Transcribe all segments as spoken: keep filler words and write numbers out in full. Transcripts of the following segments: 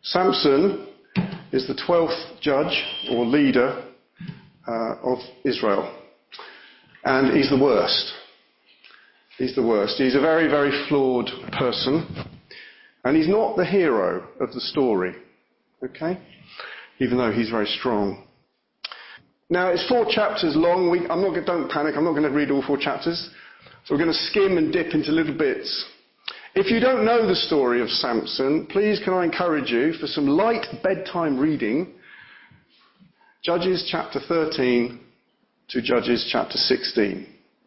Samson is the twelfth judge or leader uh, of Israel. And he's the worst. He's the worst. He's a very, very flawed person. And he's not the hero of the story. Okay? Even though he's very strong. Now, it's four chapters long. We, I'm not, don't panic, I'm not going to read all four chapters. So we're going to skim and dip into little bits. If you don't know the story of Samson, please can I encourage you for some light bedtime reading, Judges chapter thirteen to Judges chapter sixteen.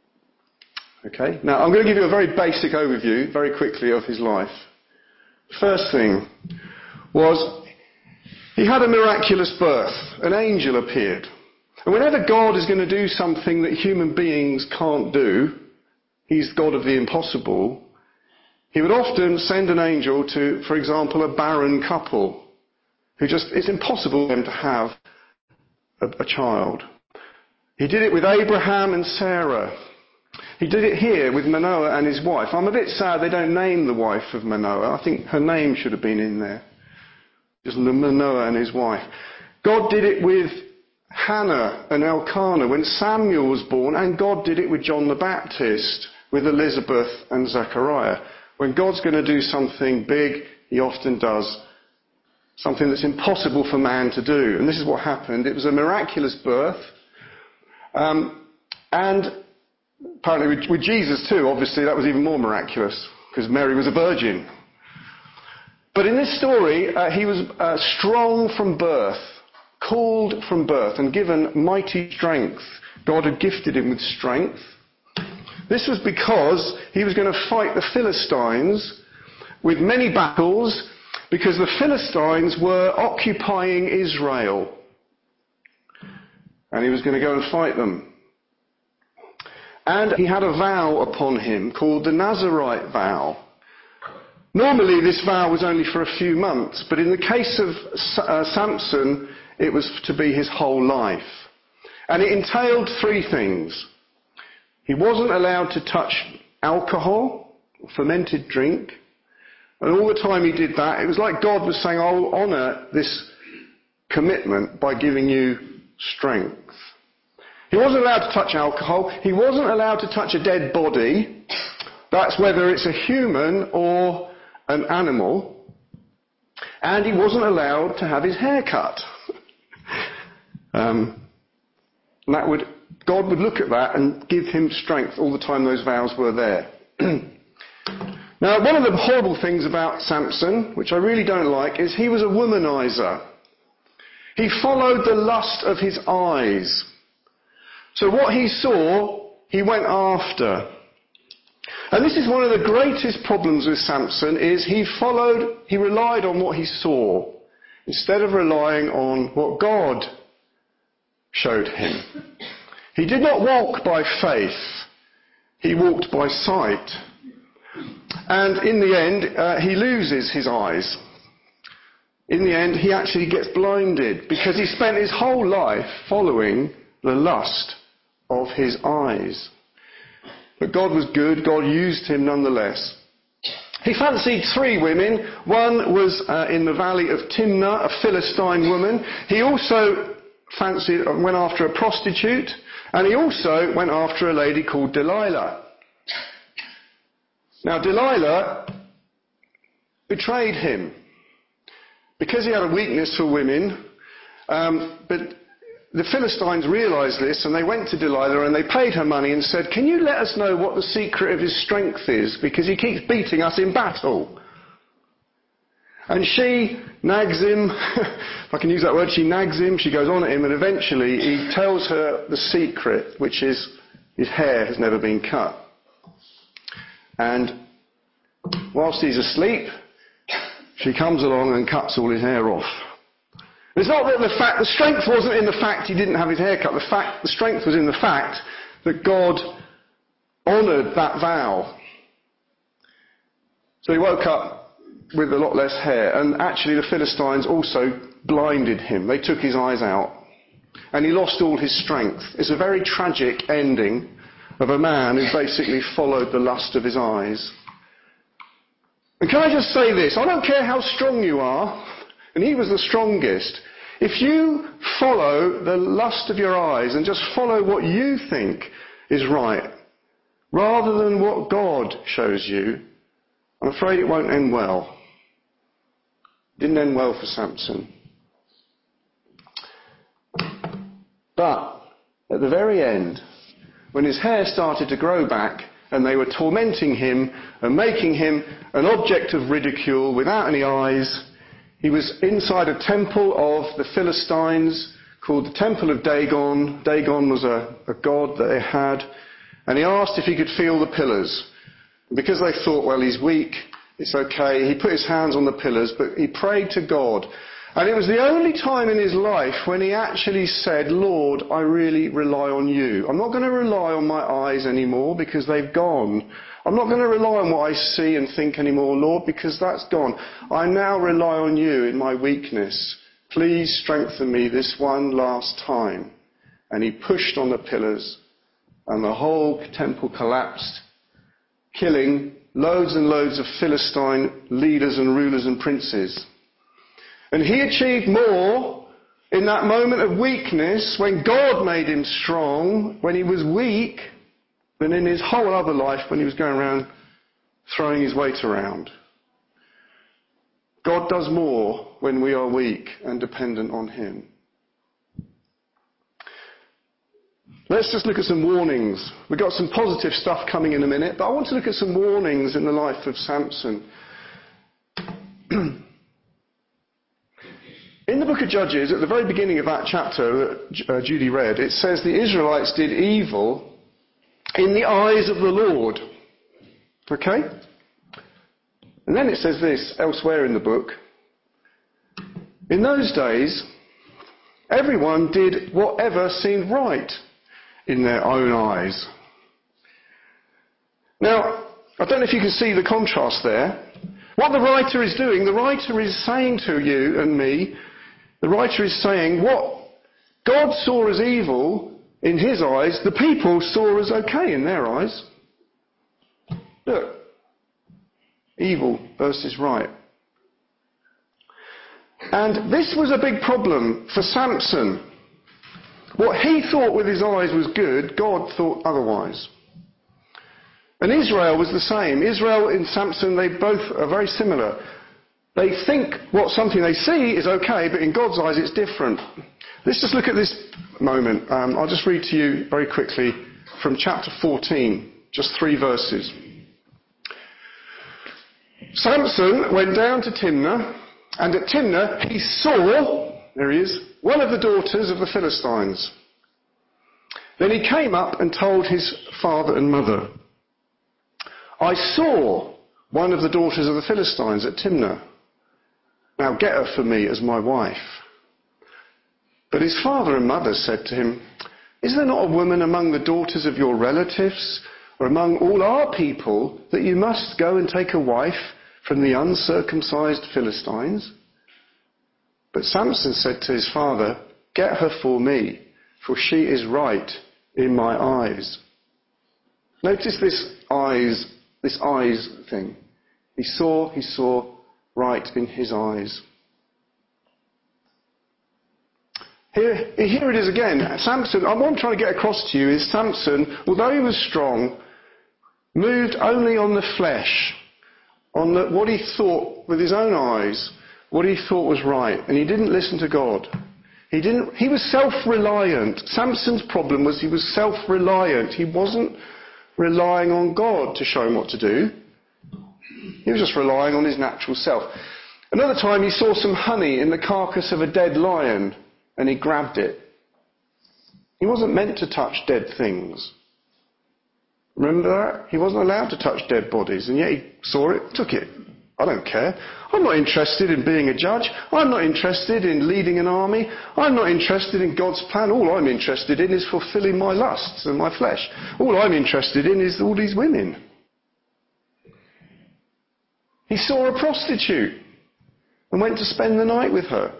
Okay? Now, I'm going to give you a very basic overview, very quickly, of his life. First thing was, he had a miraculous birth. An angel appeared. And whenever God is going to do something that human beings can't do, he's God of the impossible, he would often send an angel to, for example, a barren couple who just, it's impossible for them to have a, a child. He did it with Abraham and Sarah. He did it here with Manoah and his wife. I'm a bit sad they don't name the wife of Manoah. I think her name should have been in there. Just Manoah and his wife. God did it with Hannah and Elkanah when Samuel was born, and God did it with John the Baptist, with Elizabeth and Zechariah. When God's going to do something big, he often does something that's impossible for man to do. And this is what happened. It was a miraculous birth. Um, and apparently with, with Jesus too, obviously that was even more miraculous, because Mary was a virgin. But in this story, uh, he was uh, strong from birth, called from birth, and given mighty strength. God had gifted him with strength. This was because he was going to fight the Philistines with many battles, because the Philistines were occupying Israel. And he was going to go and fight them. And he had a vow upon him called the Nazirite vow. Normally this vow was only for a few months, but in the case of uh, Samson, it was to be his whole life. And it entailed three things. He wasn't allowed to touch alcohol, fermented drink. And all the time he did that, it was like God was saying, I'll honour this commitment by giving you strength. He wasn't allowed to touch alcohol. He wasn't allowed to touch a dead body. That's whether it's a human or an animal. And he wasn't allowed to have his hair cut. um, and that would... God would look at that and give him strength all the time those vows were there. Now, one of the horrible things about Samson, which I really don't like, is he was a womanizer. He followed the lust of his eyes. So what he saw, he went after. And this is one of the greatest problems with Samson, is he followed, he relied on what he saw, instead of relying on what God showed him. He did not walk by faith, he walked by sight. And in the end, uh, he loses his eyes. In the end, he actually gets blinded, because he spent his whole life following the lust of his eyes. But God was good, God used him nonetheless. He fancied three women. One was uh, in the valley of Timnah, a Philistine woman. He also fancied, went after a prostitute. And he also went after a lady called Delilah. Now, Delilah betrayed him because he had a weakness for women. Um, but the Philistines realised this, and they went to Delilah and they paid her money and said, can you let us know what the secret of his strength is? Because he keeps beating us in battle. And she nags him, if I can use that word, she nags him, she goes on at him, and eventually he tells her the secret, which is his hair has never been cut. And whilst he's asleep, she comes along and cuts all his hair off. It's not that the fact, the strength wasn't in the fact he didn't have his hair cut, the fact, the strength was in the fact that God honoured that vow. So he woke up with a lot less hair, and actually the Philistines also blinded him. They took his eyes out, and he lost all his strength. It's a very tragic ending of a man who basically followed the lust of his eyes. And can I just say this? I don't care how strong you are, and he was the strongest. If you follow the lust of your eyes and just follow what you think is right, rather than what God shows you, I'm afraid it won't end well. It didn't end well for Samson. But at the very end, when his hair started to grow back and they were tormenting him and making him an object of ridicule without any eyes, he was inside a temple of the Philistines called the Temple of Dagon. Dagon was a, a god that they had. And he asked if he could feel the pillars. And because they thought, well, he's weak, it's okay, he put his hands on the pillars, but he prayed to God. And it was the only time in his life when he actually said, Lord, I really rely on you. I'm not going to rely on my eyes anymore because they've gone. I'm not going to rely on what I see and think anymore, Lord, because that's gone. I now rely on you in my weakness. Please strengthen me this one last time. And he pushed on the pillars and the whole temple collapsed, killing loads and loads of Philistine leaders and rulers and princes. And he achieved more in that moment of weakness when God made him strong, when he was weak, than in his whole other life when he was going around throwing his weight around. God does more when we are weak and dependent on him. Let's just look at some warnings. We've got some positive stuff coming in a minute, but I want to look at some warnings in the life of Samson. In the book of Judges, at the very beginning of that chapter that uh, Judy read, it says the Israelites did evil in the eyes of the Lord. Okay? And then it says this elsewhere in the book. In those days, everyone did whatever seemed right in their own eyes. Now, I don't know if you can see the contrast there. What the writer is doing, the writer is saying to you and me, the writer is saying what God saw as evil in his eyes, the people saw as okay in their eyes. Look, evil versus right. And this was a big problem for Samson. What he thought with his eyes was good, God thought otherwise. And Israel was the same. Israel and Samson, they both are very similar. They think what something they see is okay, but in God's eyes it's different. Let's just look at this moment. Um, I'll just read to you very quickly from chapter fourteen, just three verses. Samson went down to Timnah, and at Timnah he saw, there he is, one of the daughters of the Philistines. Then he came up and told his father and mother, I saw one of the daughters of the Philistines at Timnah. Now get her for me as my wife. But his father and mother said to him, is there not a woman among the daughters of your relatives, or among all our people, that you must go and take a wife from the uncircumcised Philistines? But Samson said to his father, get her for me, for she is right in my eyes. Notice this eyes, this eyes thing. He saw, he saw right in his eyes. Here, here it is again. Samson, what I'm trying to get across to you is Samson, although he was strong, moved only on the flesh, on the, what he thought with his own eyes, what he thought was right, and he didn't listen to God. He didn't. He was self-reliant. Samson's problem was he was self-reliant. He wasn't relying on God to show him what to do. He was just relying on his natural self. Another time he saw some honey in the carcass of a dead lion, and he grabbed it. He wasn't meant to touch dead things. Remember that? He wasn't allowed to touch dead bodies, and yet he saw it, took it. I don't care. I'm not interested in being a judge. I'm not interested in leading an army. I'm not interested in God's plan. All I'm interested in is fulfilling my lusts and my flesh. All I'm interested in is all these women. He saw a prostitute and went to spend the night with her.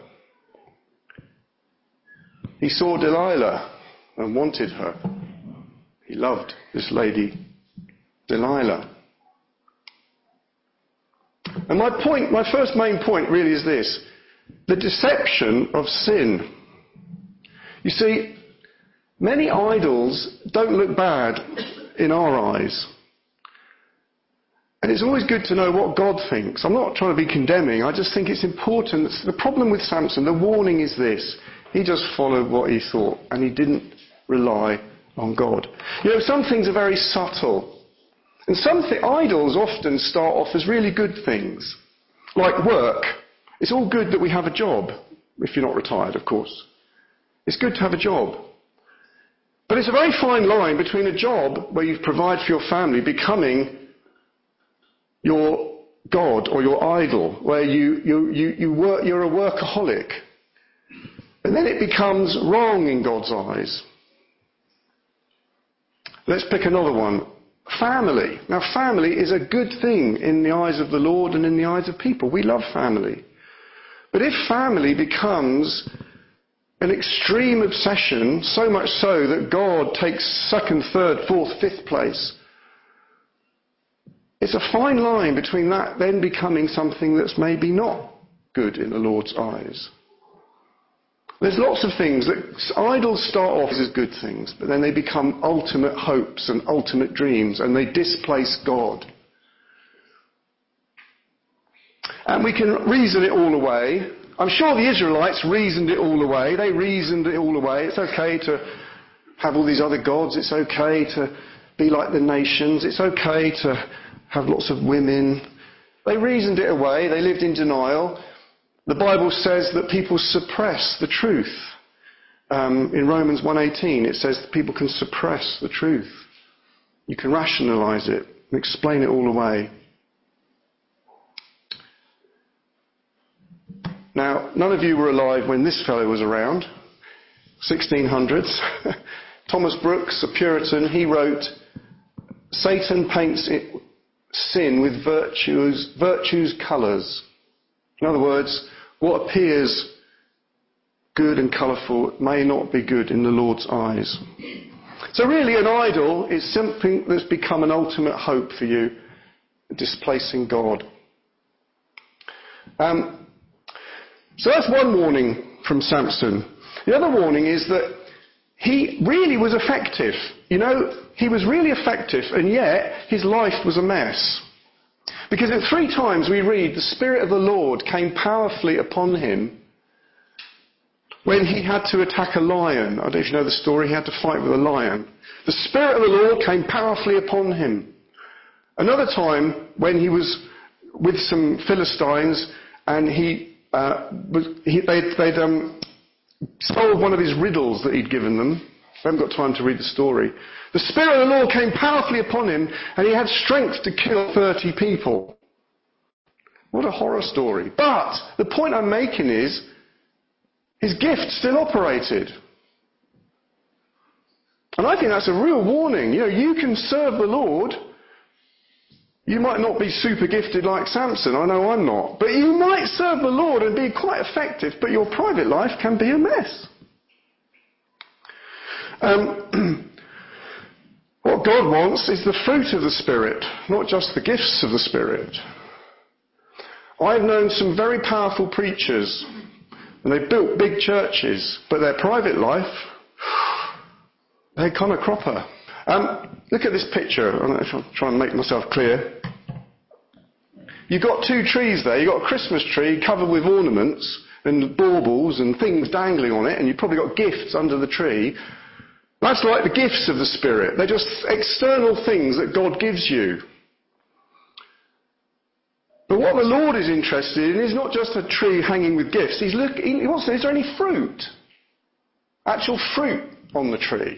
He saw Delilah and wanted her. He loved this lady, Delilah. And my point, my first main point really is this. the deception of sin. You see, many idols don't look bad in our eyes. And it's always good to know what God thinks. I'm not trying to be condemning, I just think it's important. The problem with Samson, the warning is this: he just followed what he thought, and he didn't rely on God. You know, some things are very subtle. And some th- idols often start off as really good things, like work. It's all good that we have a job, if you're not retired, of course. It's good to have a job. But it's a very fine line between a job where you provide for your family becoming your God or your idol, where you, you, you, you work, you're a workaholic. And then it becomes wrong in God's eyes. Let's pick another one. Family. Now, family is a good thing in the eyes of the Lord and in the eyes of people. We love family. But if family becomes an extreme obsession, so much so that God takes second, third, fourth, fifth place, it's a fine line between that then becoming something that's maybe not good in the Lord's eyes. There's lots of things that idols start off as good things, but then they become ultimate hopes and ultimate dreams, and they displace God. And we can reason it all away. I'm sure the Israelites reasoned it all away. They reasoned it all away. It's okay to have all these other gods. It's okay to be like the nations. It's okay to have lots of women. They reasoned it away. They lived in denial. The Bible says that people suppress the truth. Um, in Romans one eighteen, it says that people can suppress the truth. You can rationalise it and explain it all away. Now, none of you were alive when this fellow was around, sixteen hundreds. Thomas Brooks, a Puritan, he wrote, "Satan paints it, sin with virtues, virtue's colours." In other words, what appears good and colourful may not be good in the Lord's eyes. So really an idol is something that's become an ultimate hope for you, displacing God. Um, so that's one warning from Samson. The other warning is that he really was effective. You know, he was really effective, and yet his life was a mess. Because at three times we read the Spirit of the Lord came powerfully upon him when he had to attack a lion. I don't know if you know the story, he had to fight with a lion. The Spirit of the Lord came powerfully upon him. Another time when he was with some Philistines and he, uh, was, he they'd, they'd um, solved one of his riddles that he'd given them. I haven't got time to read the story. The Spirit of the Lord came powerfully upon him, and he had strength to kill thirty people. What a horror story. But the point I'm making is, his gift still operated. And I think that's a real warning. You know, you can serve the Lord. You might not be super gifted like Samson, I know I'm not. But you might serve the Lord and be quite effective, but your private life can be a mess. Um, what God wants is the fruit of the Spirit, not just the gifts of the Spirit. I've known some very powerful preachers, and they've built big churches, but their private life, they're kind of cropper. Um, look at this picture. I don't know if I'm trying to make myself clear. You've got two trees there. You've got a Christmas tree covered with ornaments and baubles and things dangling on it, and you've probably got gifts under the tree. That's like the gifts of the Spirit. They're just external things that God gives you. But what the Lord is interested in is not just a tree hanging with gifts. He's look, he wants to know, is there any fruit? Actual fruit on the tree.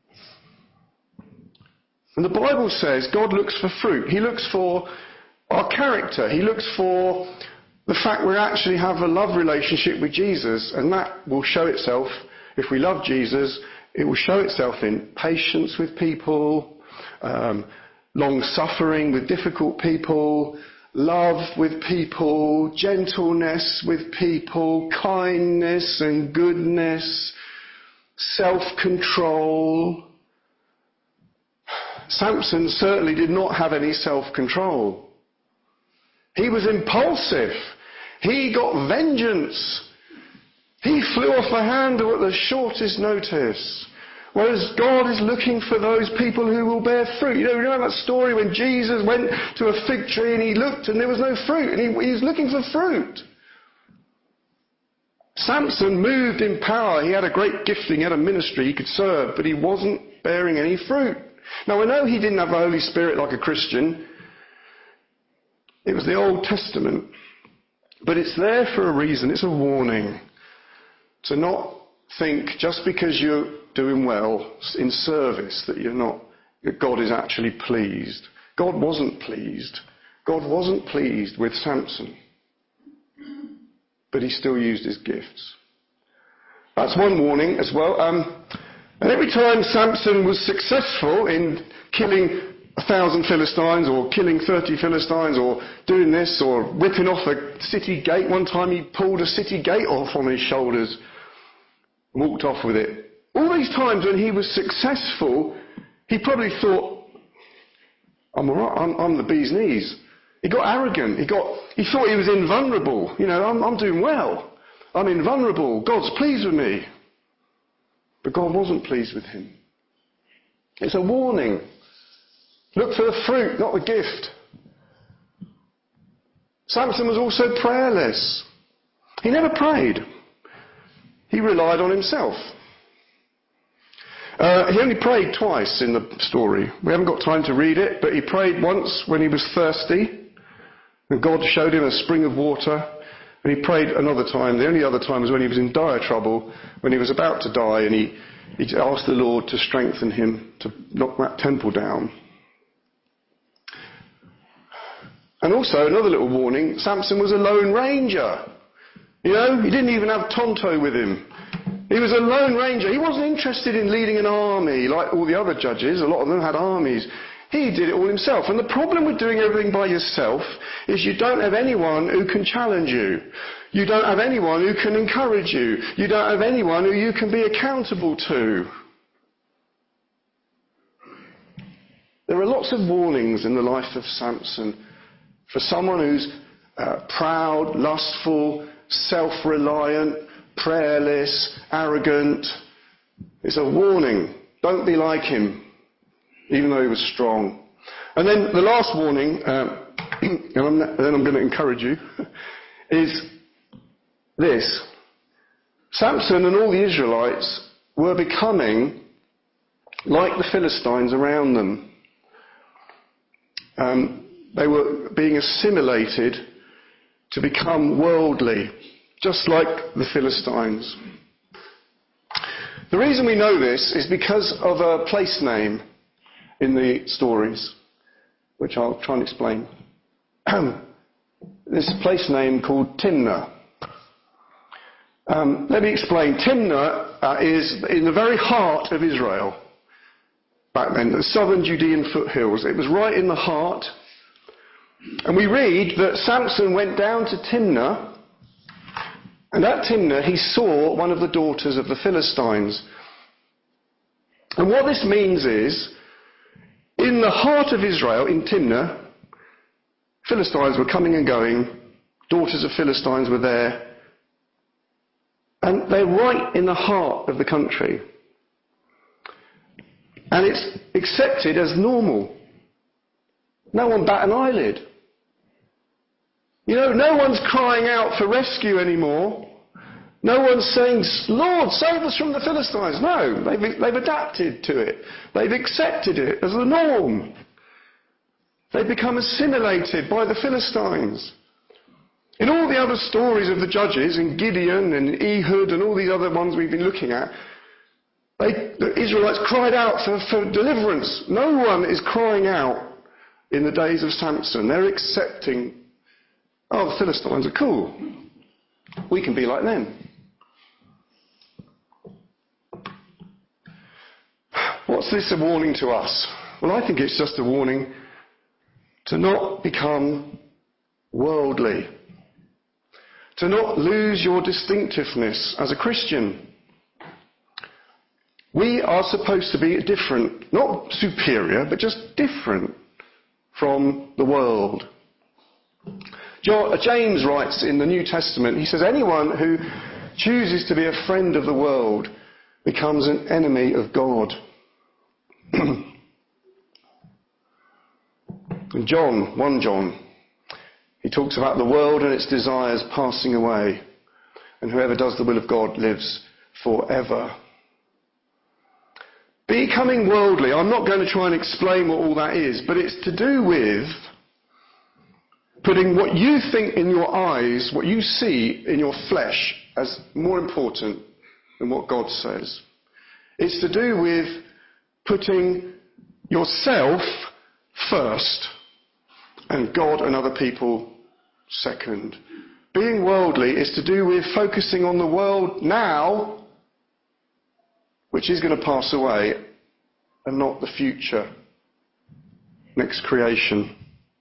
And the Bible says God looks for fruit. He looks for our character. He looks for the fact we actually have a love relationship with Jesus. And that will show itself, if we love Jesus, it will show itself in patience with people, um, long-suffering with difficult people, love with people, gentleness with people, kindness and goodness, self-control. Samson certainly did not have any self-control. He was impulsive. He got vengeance. He flew off the handle at the shortest notice. Whereas God is looking for those people who will bear fruit. You know, you know that story when Jesus went to a fig tree and he looked and there was no fruit, and he, he was looking for fruit. Samson moved in power. He had a great gifting, he had a ministry, he could serve, but he wasn't bearing any fruit. Now, I know he didn't have the Holy Spirit like a Christian. It was the Old Testament. But it's there for a reason. It's a warning. To not think just because you're doing well in service that you're not, that God is actually pleased. God wasn't pleased. God wasn't pleased with Samson. But he still used his gifts. That's one warning as well. Um, and every time Samson was successful in killing a thousand Philistines or killing thirty Philistines or doing this or ripping off a city gate, one time he pulled a city gate off on his shoulders and walked off with it. All these times when he was successful, he probably thought, I'm all right, I'm, I'm the bee's knees. He got arrogant. He got. He thought he was invulnerable. You know, I'm, I'm doing well. I'm invulnerable. God's pleased with me. But God wasn't pleased with him. It's a warning. Look for the fruit, not the gift. Samson was also prayerless. He never prayed. He relied on himself. Uh, he only prayed twice in the story. We haven't got time to read it, but he prayed once when he was thirsty. And God showed him a spring of water, and he prayed another time. The only other time was when he was in dire trouble, when he was about to die, and he, he asked the Lord to strengthen him to knock that temple down. And also, another little warning, Samson was a lone ranger. You know, he didn't even have Tonto with him. He was a lone ranger. He wasn't interested in leading an army like all the other judges. A lot of them had armies. He did it all himself. And the problem with doing everything by yourself is you don't have anyone who can challenge you. You don't have anyone who can encourage you. You don't have anyone who you can be accountable to. There are lots of warnings in the life of Samson for someone who's uh, proud, lustful, self-reliant, prayerless, arrogant. It's a warning. Don't be like him, even though he was strong. And then the last warning, um, and I'm not, then I'm going to encourage you, is this. Samson and all the Israelites were becoming like the Philistines around them. Um, they were being assimilated to become worldly, just like the Philistines. The reason we know this is because of a place name in the stories, which I'll try and explain. This place name called Timnah. Um, let me explain. Timnah uh, is in the very heart of Israel back then, the southern Judean foothills. It was right in the heart. And we read that Samson went down to Timnah, and at Timnah he saw one of the daughters of the Philistines. And what this means is, in the heart of Israel, in Timnah, Philistines were coming and going, daughters of Philistines were there, and they're right in the heart of the country. And it's accepted as normal. No one bat an eyelid. You know, no one's crying out for rescue anymore. No one's saying, Lord, save us from the Philistines. No, they've, they've adapted to it. They've accepted it as the norm. They've become assimilated by the Philistines. In all the other stories of the judges, in Gideon and Ehud and all these other ones we've been looking at, they, the Israelites cried out for, for deliverance. No one is crying out in the days of Samson. They're accepting, oh, the Philistines are cool. We can be like them. What's this a warning to us? Well, I think it's just a warning to not become worldly, to not lose your distinctiveness as a Christian. We are supposed to be different, not superior, but just different from the world. John, James writes in the New Testament, he says, anyone who chooses to be a friend of the world becomes an enemy of God. And John, First John, he talks about the world and its desires passing away, and whoever does the will of God lives forever. Becoming worldly, I'm not going to try and explain what all that is, but it's to do with putting what you think in your eyes, what you see in your flesh, as more important than what God says. It's to do with putting yourself first and God and other people second. Being worldly is to do with focusing on the world now, which is going to pass away, and not the future, next creation.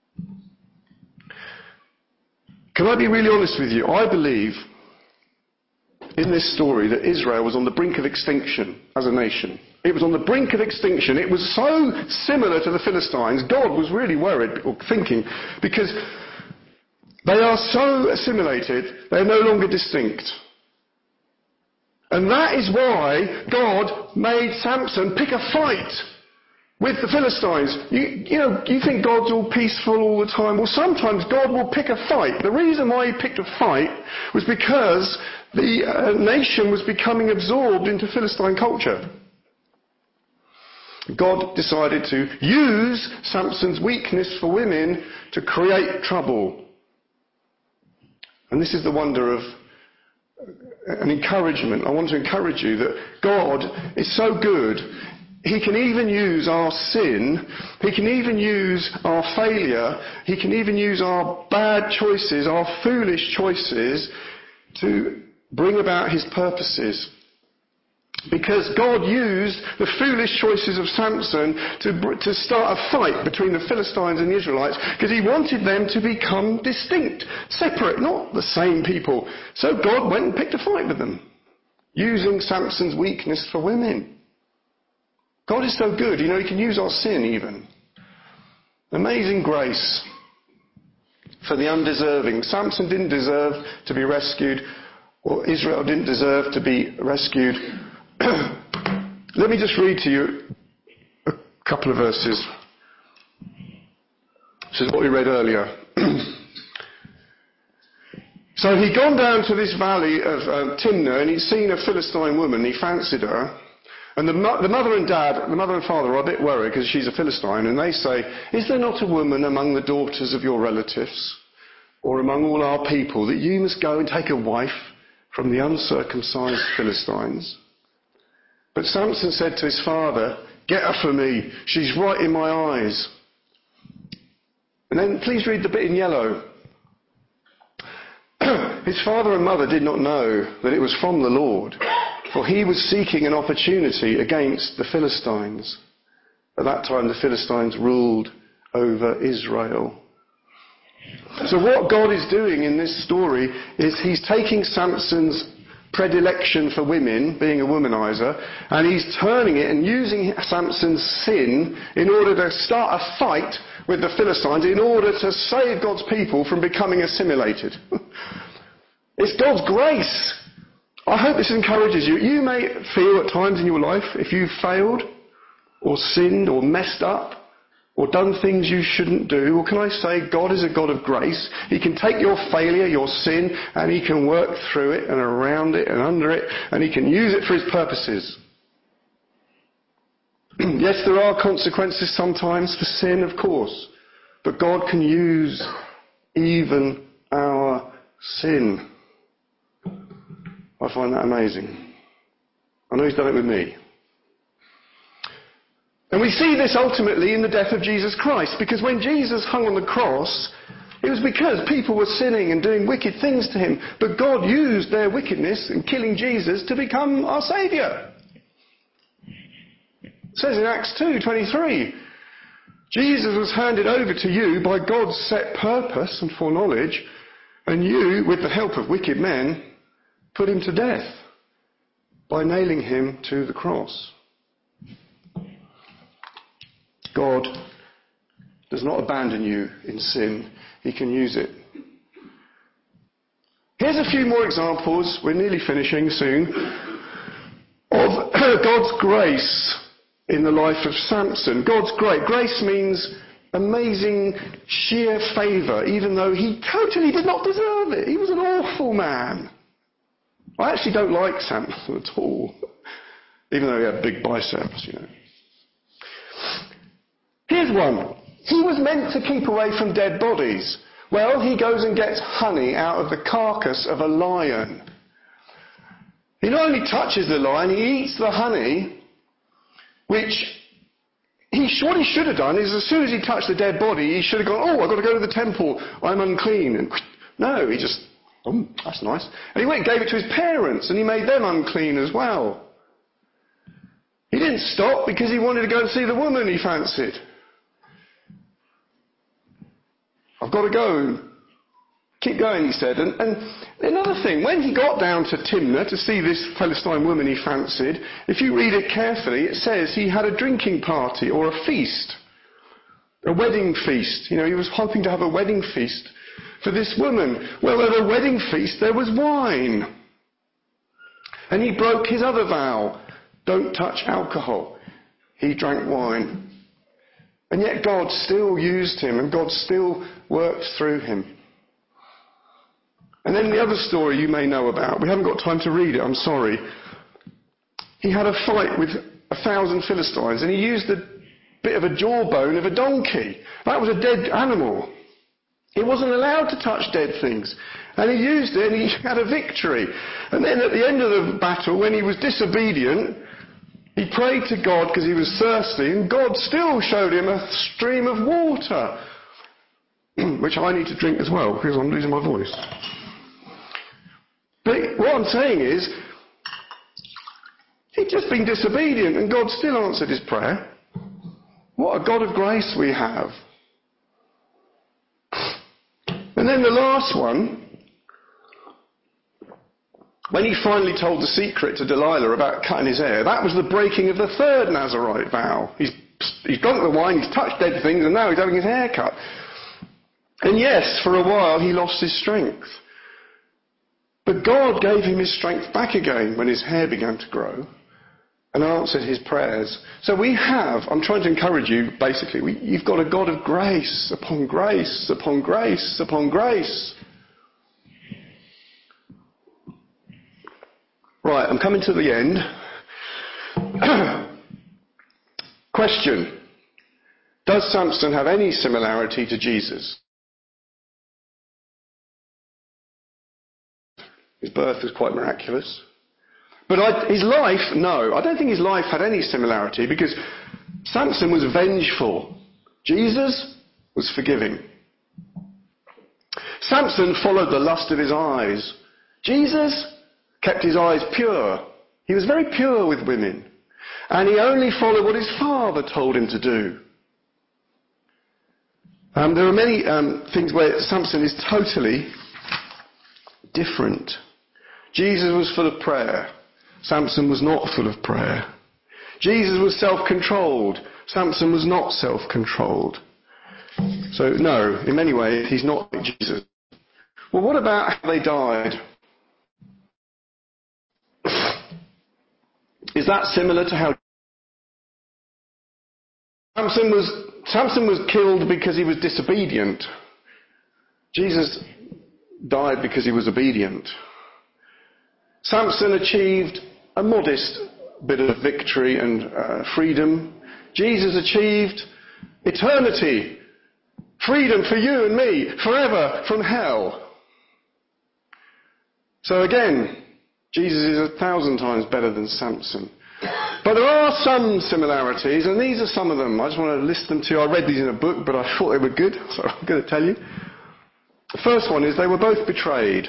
Can I be really honest with you? I believe in this story that Israel was on the brink of extinction as a nation. It was on the brink of extinction. It was so similar to the Philistines. God was really worried, or thinking, because they are so assimilated, they are no longer distinct. And that is why God made Samson pick a fight with the Philistines. You, you know, you think God's all peaceful all the time. Well, sometimes God will pick a fight. The reason why he picked a fight was because the uh, nation was becoming absorbed into Philistine culture. God decided to use Samson's weakness for women to create trouble. And this is the wonder of an encouragement. I want to encourage you that God is so good. He can even use our sin, he can even use our failure, he can even use our bad choices, our foolish choices to bring about his purposes. Because God used the foolish choices of Samson to, to start a fight between the Philistines and the Israelites, because he wanted them to become distinct, separate, not the same people. So God went and picked a fight with them, using Samson's weakness for women. God is so good, you know, he can use our sin even. Amazing grace for the undeserving. Samson didn't deserve to be rescued, or Israel didn't deserve to be rescued. Let me just read to you a couple of verses. This is what we read earlier. So he'd gone down to this valley of um, Timnah, and he'd seen a Philistine woman. He fancied her. And the, mo- the mother and dad, the mother and father are a bit worried because she's a Philistine, and they say, is there not a woman among the daughters of your relatives, or among all our people, that you must go and take a wife from the uncircumcised Philistines? But Samson said to his father, get her for me, she's right in my eyes. And then please read the bit in yellow. His father and mother did not know that it was from the Lord, for he was seeking an opportunity against the Philistines. At that time the Philistines ruled over Israel. So what God is doing in this story is he's taking Samson's predilection for women, being a womanizer, and he's turning it and using Samson's sin in order to start a fight with the Philistines, in order to save God's people from becoming assimilated. It's God's grace. I hope this encourages you. You may feel at times in your life, if you've failed or sinned or messed up or done things you shouldn't do, well, can I say God is a God of grace. He can take your failure, your sin, and he can work through it and around it and under it, and he can use it for his purposes. Yes, there are consequences sometimes for sin, of course, but God can use even our sin. I find that amazing. I know he's done it with me. And we see this ultimately in the death of Jesus Christ, because when Jesus hung on the cross, it was because people were sinning and doing wicked things to him, but God used their wickedness in killing Jesus to become our Saviour. It says in Acts two twenty-three, Jesus was handed over to you by God's set purpose and foreknowledge, and you, with the help of wicked men, put him to death by nailing him to the cross. God does not abandon you in sin. He can use it Here's a few more examples, we're nearly finishing soon, of God's grace in the life of Samson. God's grace. Grace means amazing, sheer favour, even though he totally did not deserve it. He was an awful man. I actually don't like Samson at all, even though he had big biceps, you know. Here's one. He was meant to keep away from dead bodies. Well, he goes and gets honey out of the carcass of a lion. He not only touches the lion, he eats the honey, which he, what he should have done is as soon as he touched the dead body, he should have gone, oh, I've got to go to the temple, I'm unclean. And no, he just, oh, that's nice. And he went and gave it to his parents, and he made them unclean as well. He didn't stop because he wanted to go and see the woman he fancied. I've got to go. Keep going, he said. And, and another thing, when he got down to Timnah to see this Philistine woman he fancied, if you read it carefully, it says he had a drinking party or a feast. A wedding feast. You know, he was hoping to have a wedding feast for this woman. Well, at a wedding feast there was wine. And he broke his other vow. Don't touch alcohol. He drank wine. And yet God still used him, and God still worked through him. And then the other story you may know about, we haven't got time to read it, I'm sorry. He had a fight with a thousand Philistines, and he used a bit of a jawbone of a donkey. That was a dead animal. He wasn't allowed to touch dead things. And he used it, and he had a victory. And then at the end of the battle, when he was disobedient, he prayed to God because he was thirsty, and God still showed him a stream of water, which I need to drink as well because I'm losing my voice. But what I'm saying is, he'd just been disobedient, and God still answered his prayer. What a God of grace we have. And then the last one, when he finally told the secret to Delilah about cutting his hair, that was the breaking of the third Nazirite vow. He's, he's drunk the wine, he's touched dead things, and now he's having his hair cut. And yes, for a while he lost his strength. But God gave him his strength back again when his hair began to grow and answered his prayers. So we have, I'm trying to encourage you, basically, we, you've got a God of grace upon grace upon grace upon grace. Right, I'm coming to the end. Question. Does Samson have any similarity to Jesus? His birth was quite miraculous. But I, his life, no. I don't think his life had any similarity because Samson was vengeful. Jesus was forgiving. Samson followed the lust of his eyes. Jesus kept his eyes pure. He was very pure with women. And he only followed what his father told him to do. Um, there are many um, things where Samson is totally different. Jesus was full of prayer. Samson was not full of prayer. Jesus was self-controlled. Samson was not self-controlled. So no, in many ways he's not like Jesus. Well, what about how they died? Is that similar to how Samson was Samson was killed because he was disobedient? Jesus died because he was obedient. Samson achieved a modest bit of victory and uh, freedom. Jesus achieved eternity, freedom for you and me, forever from hell. So again, Jesus is a thousand times better than Samson. But there are some similarities, and these are some of them. I just want to list them to you. I read these in a book, but I thought they were good, so I'm going to tell you. The first one is they were both betrayed.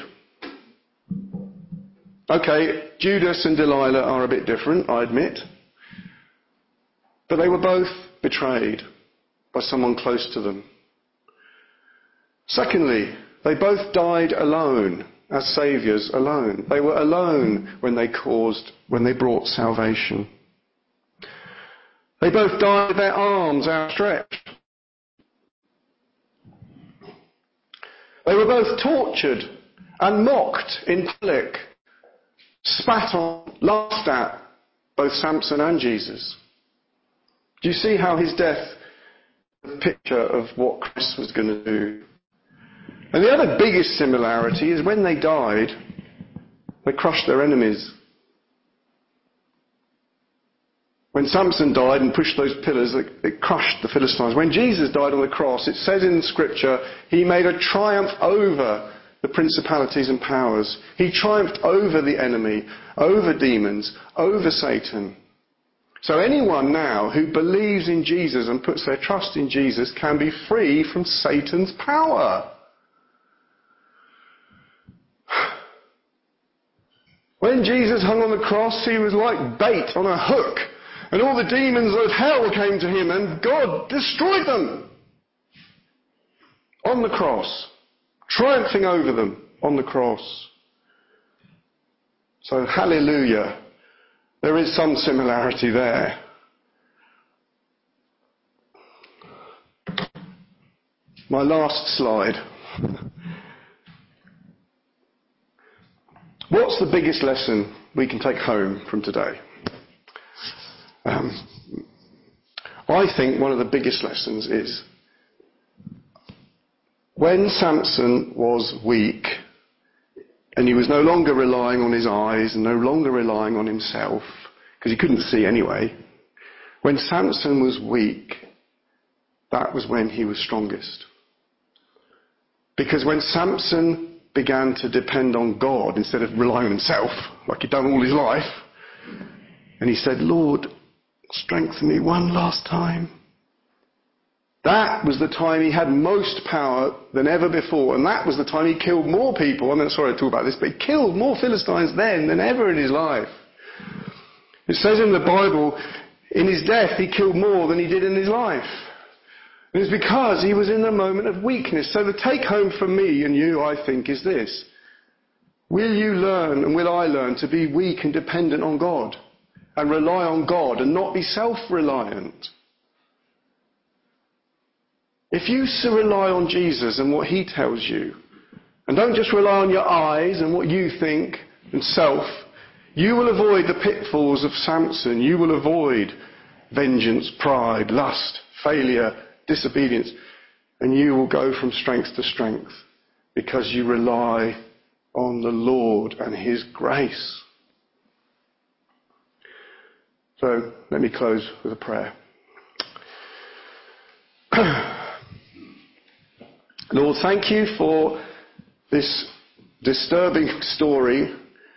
Okay, Judas and Delilah are a bit different, I admit. But they were both betrayed by someone close to them. Secondly, they both died alone, as saviours alone. They were alone when they caused, when they brought salvation. They both died with their arms outstretched. They were both tortured and mocked in public, spat on, laughed at both Samson and Jesus. Do you see how his death is a picture of what Christ was going to do? And the other biggest similarity is when they died, they crushed their enemies. When Samson died and pushed those pillars, it crushed the Philistines. When Jesus died on the cross, it says in the scripture, he made a triumph over the principalities and powers. He triumphed over the enemy, over demons, over Satan. So anyone now who believes in Jesus and puts their trust in Jesus can be free from Satan's power. When Jesus hung on the cross, he was like bait on a hook. And all the demons of hell came to him and God destroyed them on the cross, triumphing over them on the cross. So hallelujah, there is some similarity there. My last slide. What's the biggest lesson we can take home from today? Um, I think one of the biggest lessons is when Samson was weak and he was no longer relying on his eyes and no longer relying on himself, because he couldn't see anyway, when Samson was weak, that was when he was strongest. Because when Samson began to depend on God instead of relying on himself, like he'd done all his life, and he said, Lord, strengthen me one last time. That was the time he had most power than ever before. And that was the time he killed more people. I'm sorry to talk about this, but he killed more Philistines then than ever in his life. It says in the Bible, in his death he killed more than he did in his life. And it's because he was in a moment of weakness. So the take home from me and you, I think, is this. Will you learn and will I learn to be weak and dependent on God? And rely on God and not be self-reliant. If you rely on Jesus and what he tells you, and don't just rely on your eyes and what you think and self, you will avoid the pitfalls of Samson. You will avoid vengeance, pride, lust, failure, disobedience. And you will go from strength to strength because you rely on the Lord and his grace. So let me close with a prayer. Lord, thank you for this disturbing story,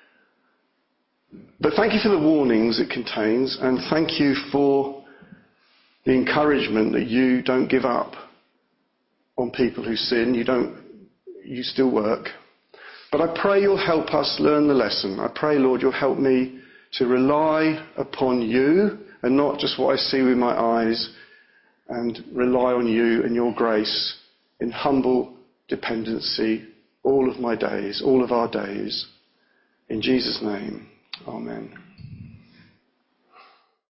but thank you for the warnings it contains, and thank you for the encouragement that you don't give up on people who sin. You don't, you still work. But I pray you'll help us learn the lesson. I pray, Lord, you'll help me to rely upon you and not just what I see with my eyes, and rely on you and your grace in humble dependency all of my days, all of our days. In Jesus' name, amen.